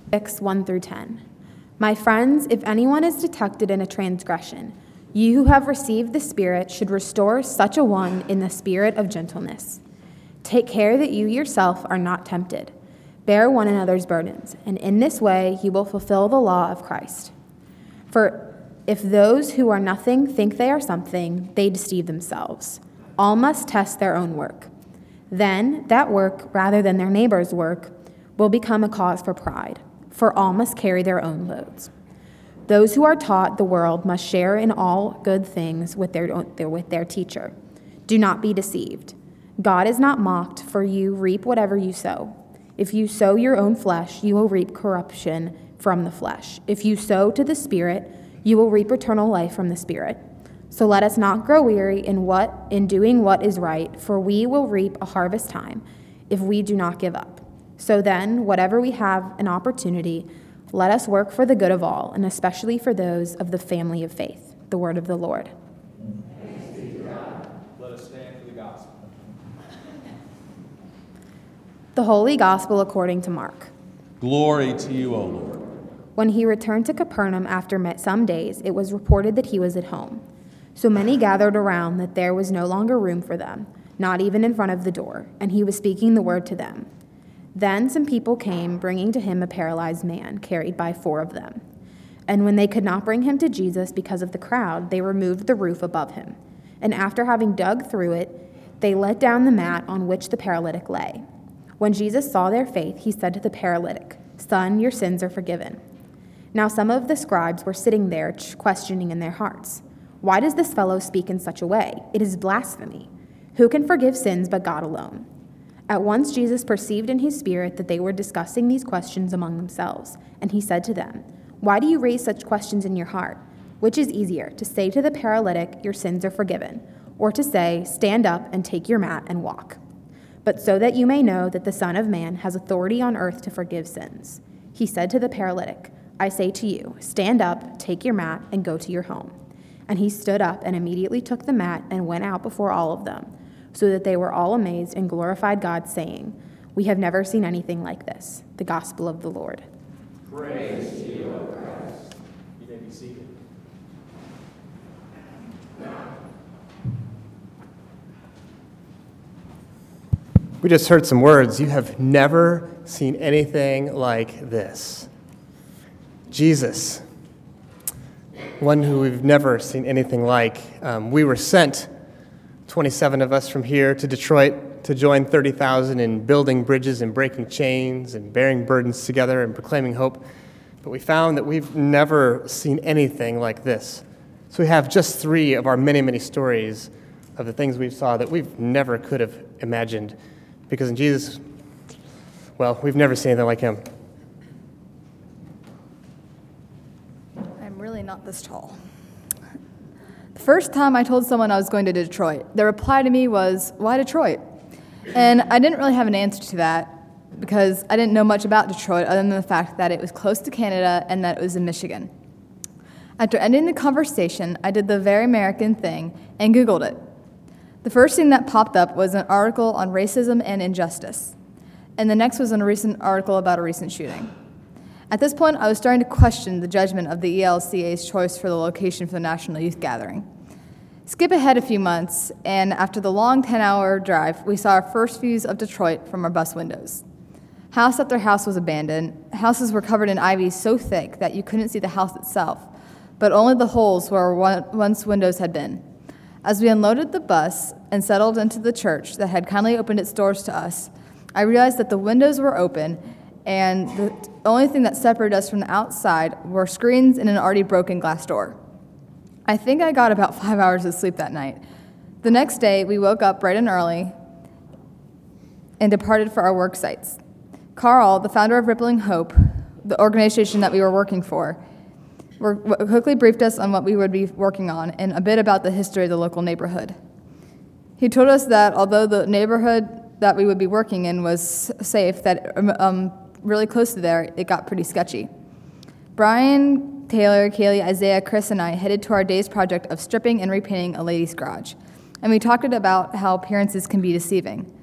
6, 1 through 10. My friends, if anyone is detected in a transgression, you who have received the Spirit should restore such a one in the spirit of gentleness. Take care that you yourself are not tempted. Bear one another's burdens, and in this way you will fulfill the law of Christ. For if those who are nothing think they are something, they deceive themselves. All must test their own work. Then that work, rather than their neighbor's work, will become a cause for pride, for all must carry their own loads. Those who are taught the world must share in all good things with their teacher. Do not be deceived. God is not mocked, for you reap whatever you sow. If you sow your own flesh, you will reap corruption from the flesh. If you sow to the Spirit, you will reap eternal life from the Spirit. So let us not grow weary in doing what is right, for we will reap a harvest time if we do not give up. So then, whatever we have an opportunity, let us work for the good of all, and especially for those of the family of faith. The word of the Lord. Thanks be to God. Let us stand for the gospel. The Holy Gospel according to Mark. Glory to you, O Lord. When he returned to Capernaum after some days, it was reported that he was at home. So many gathered around that there was no longer room for them, not even in front of the door, and he was speaking the word to them. Then some people came, bringing to him a paralyzed man, carried by 4 of them. And when they could not bring him to Jesus because of the crowd, they removed the roof above him. And after having dug through it, they let down the mat on which the paralytic lay. When Jesus saw their faith, he said to the paralytic, "Son, your sins are forgiven." Now some of the scribes were sitting there, questioning in their hearts, "Why does this fellow speak in such a way? It is blasphemy. Who can forgive sins but God alone?" At once Jesus perceived in his spirit that they were discussing these questions among themselves, and he said to them, "Why do you raise such questions in your heart? Which is easier, to say to the paralytic, 'Your sins are forgiven,' or to say, 'Stand up and take your mat and walk'? But so that you may know that the Son of Man has authority on earth to forgive sins." He said to the paralytic, "I say to you, stand up, take your mat, and go to your home." And he stood up and immediately took the mat and went out before all of them, so that they were all amazed and glorified God, saying, "We have never seen anything like this." The gospel of the Lord. Praise to you, O Christ. You may be seated. We just heard some words. You have never seen anything like this. Jesus, one who we've never seen anything like. We were sent, 27 of us from here, to Detroit to join 30,000 in building bridges and breaking chains and bearing burdens together and proclaiming hope. But we found that we've never seen anything like this. So we have just 3 of our many, many stories of the things we saw that we've never could have imagined. Because in Jesus, well, we've never seen anything like him. I'm really not this tall. The first time I told someone I was going to Detroit, their reply to me was, "Why Detroit?" And I didn't really have an answer to that because I didn't know much about Detroit other than the fact that it was close to Canada and that it was in Michigan. After ending the conversation, I did the very American thing and Googled it. The first thing that popped up was an article on racism and injustice, and the next was a recent article about a recent shooting. At this point, I was starting to question the judgment of the ELCA's choice for the location for the National Youth Gathering. Skip ahead a few months, and after the long 10-hour drive, we saw our first views of Detroit from our bus windows. House after house was abandoned. Houses were covered in ivy so thick that you couldn't see the house itself, but only the holes where once windows had been. As we unloaded the bus and settled into the church that had kindly opened its doors to us, I realized that the windows were open, and the only thing that separated us from the outside were screens and an already broken glass door. I think I got about 5 hours of sleep that night. The next day, we woke up bright and early and departed for our work sites. Carl, the founder of Rippling Hope, the organization that we were working for, quickly briefed us on what we would be working on and a bit about the history of the local neighborhood. He told us that although the neighborhood that we would be working in was safe, that really close to there, it got pretty sketchy. Brian, Taylor, Kaylee, Isaiah, Chris, and I headed to our day's project of stripping and repainting a lady's garage. And we talked about how appearances can be deceiving.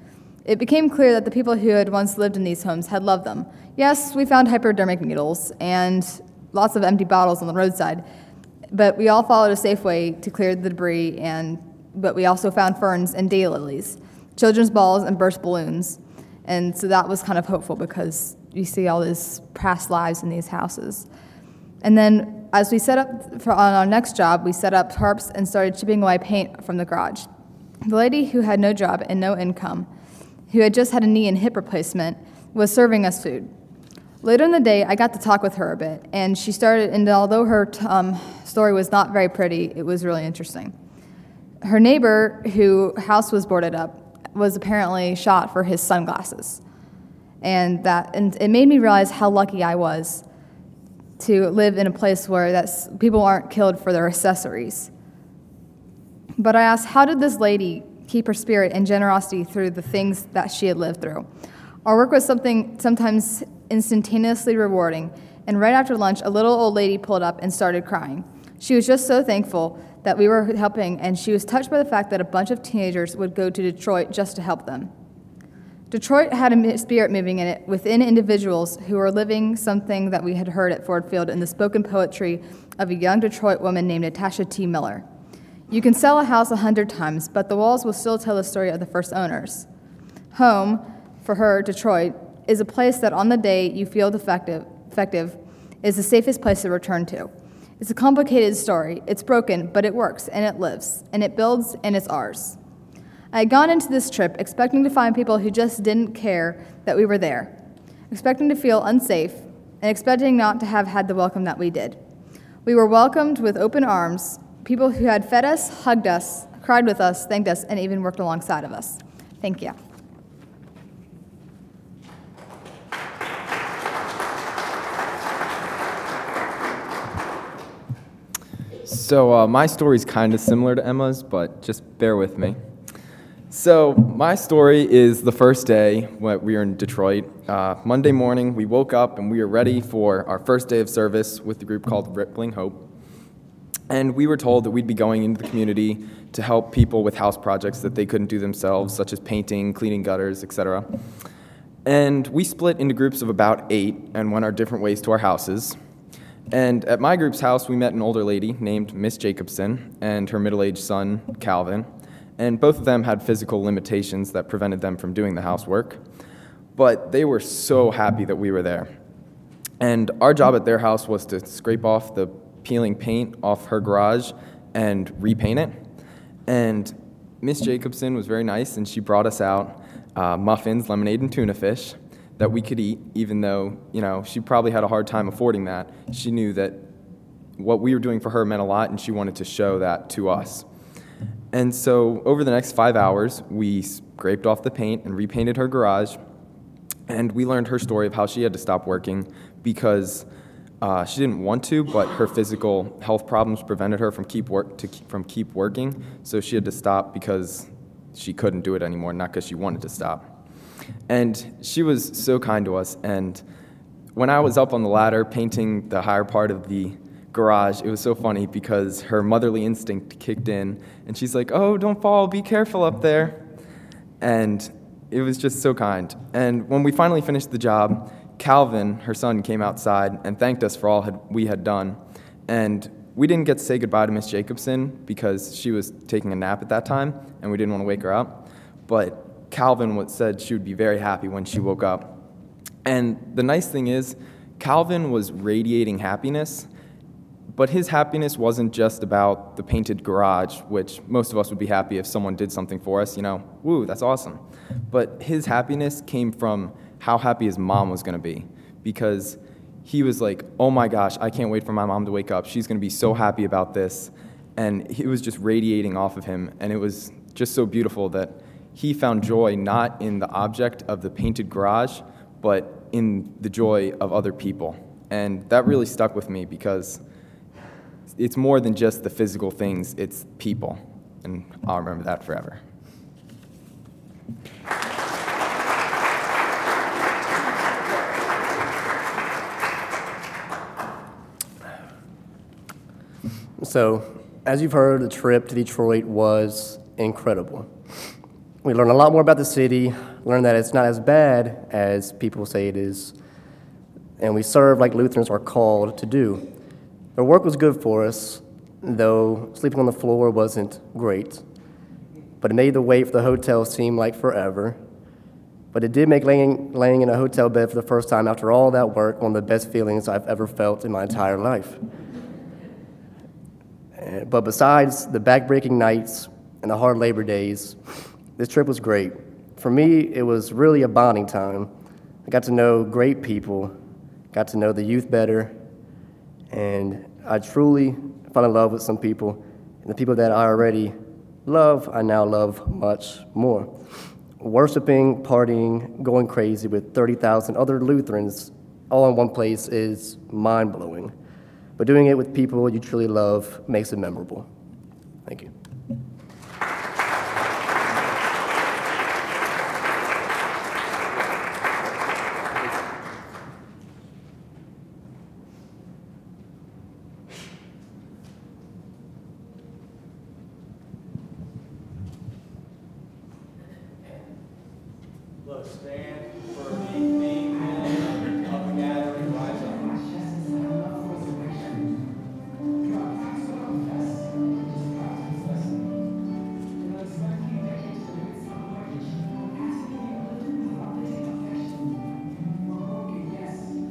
It became clear that the people who had once lived in these homes had loved them. Yes, we found hypodermic needles and lots of empty bottles on the roadside, but we all followed a safe way to clear the debris, but we also found ferns and daylilies, children's balls and burst balloons. And so that was kind of hopeful because you see all these past lives in these houses. And then as we set up on our next job, we set up tarps and started chipping away paint from the garage. The lady who had no job and no income, who had just had a knee and hip replacement, was serving us food. Later in the day, I got to talk with her a bit, and she started, and although her story was not very pretty, it was really interesting. Her neighbor, whose house was boarded up, was apparently shot for his sunglasses. And it made me realize how lucky I was to live in a place where people aren't killed for their accessories. But I asked, how did this lady keep her spirit and generosity through the things that she had lived through? Our work was sometimes instantaneously rewarding, and right after lunch, a little old lady pulled up and started crying. She was just so thankful that we were helping, and she was touched by the fact that a bunch of teenagers would go to Detroit just to help them. Detroit had a spirit moving in it within individuals who were living something that we had heard at Ford Field in the spoken poetry of a young Detroit woman named Natasha T. Miller. You can sell a house 100 times, but the walls will still tell the story of the first owners. Home, for her, Detroit, is a place that on the day you feel defective is the safest place to return to. It's a complicated story. It's broken, but it works, and it lives, and it builds, and it's ours. I had gone into this trip expecting to find people who just didn't care that we were there, expecting to feel unsafe, and expecting not to have had the welcome that we did. We were welcomed with open arms, people who had fed us, hugged us, cried with us, thanked us, and even worked alongside of us. Thank you. So my story is kind of similar to Emma's, but just bear with me. So my story is the first day when we were in Detroit. Monday morning, we woke up and we were ready for our first day of service with the group called Rippling Hope. And we were told that we'd be going into the community to help people with house projects that they couldn't do themselves, such as painting, cleaning gutters, etc. And we split into groups of about 8 and went our different ways to our houses. And at my group's house, we met an older lady named Miss Jacobson and her middle-aged son, Calvin. And both of them had physical limitations that prevented them from doing the housework. But they were so happy that we were there. And our job at their house was to scrape off the peeling paint off her garage and repaint it. And Miss Jacobson was very nice, and she brought us out muffins, lemonade, and tuna fish that we could eat, even though, she probably had a hard time affording that. She knew that what we were doing for her meant a lot, and she wanted to show that to us. And so over the next 5 hours, we scraped off the paint and repainted her garage, and we learned her story of how she had to stop working because she didn't want to, but her physical health problems prevented her from keep working, so she had to stop because she couldn't do it anymore, not because she wanted to stop. And she was so kind to us, and when I was up on the ladder painting the higher part of the garage, it was so funny because her motherly instinct kicked in, and she's like, "Oh, don't fall, be careful up there." And it was just so kind. And when we finally finished the job, Calvin, her son, came outside and thanked us for all we had done. And we didn't get to say goodbye to Miss Jacobson because she was taking a nap at that time, and we didn't want to wake her up. But Calvin said she would be very happy when she woke up. And the nice thing is, Calvin was radiating happiness, but his happiness wasn't just about the painted garage, which most of us would be happy if someone did something for us, woo, that's awesome. But his happiness came from how happy his mom was going to be, because he was like, "Oh my gosh, I can't wait for my mom to wake up. She's going to be so happy about this." And it was just radiating off of him, and it was just so beautiful that he found joy not in the object of the painted garage, but in the joy of other people. And that really stuck with me because it's more than just the physical things, it's people. And I'll remember that forever. So, as you've heard, the trip to Detroit was incredible. We learned a lot more about the city, learned that it's not as bad as people say it is, and we serve like Lutherans are called to do. The work was good for us, though sleeping on the floor wasn't great, but it made the wait for the hotel seem like forever. But it did make laying in a hotel bed for the first time after all that work one of the best feelings I've ever felt in my entire life. But besides the backbreaking nights and the hard labor days, this trip was great. For me, it was really a bonding time. I got to know great people, got to know the youth better, and I truly fell in love with some people. And the people that I already love, I now love much more. Worshiping, partying, going crazy with 30,000 other Lutherans all in one place is mind-blowing. But doing it with people you truly love makes it memorable. Thank you. Let's stand.